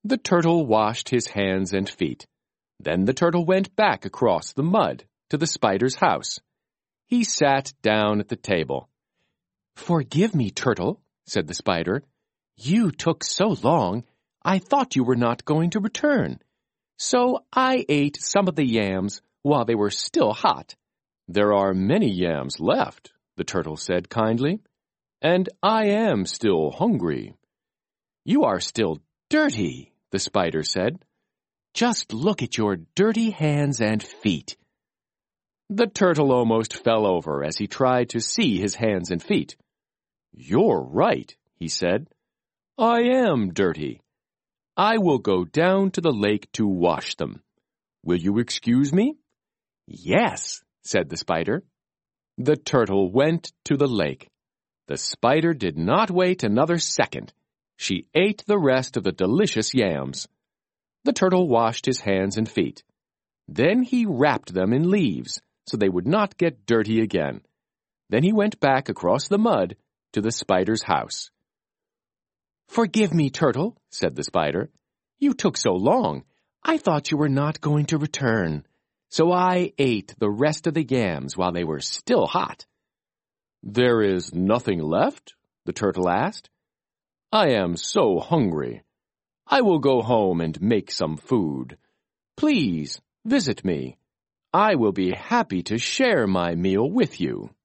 The turtle washed his hands and feet. Then the turtle went back across the mud to the spider's house. He sat down at the table. "Forgive me, Turtle," said the spider. "You took so long, I thought you were not going to return. So I ate some of the yams while they were still hot." "There are many yams left," the turtle said kindly, "and I am still hungry." "You are still dirty," the spider said. "Just look at your dirty hands and feet." The turtle almost fell over as he tried to see his hands and feet. "You're right," he said. "I am dirty. I will go down to the lake to wash them. Will you excuse me?" "Yes," said the spider. The turtle went to the lake. The spider did not wait another second. She ate the rest of the delicious yams. The turtle washed his hands and feet. Then he wrapped them in leaves so they would not get dirty again. Then he went back across the mud to the spider's house. "Forgive me, Turtle," said the spider. "You took so long, I thought you were not going to return. So I ate the rest of the yams while they were still hot." "There is nothing left?" the turtle asked. "I am so hungry. I will go home and make some food. Please visit me. I will be happy to share my meal with you."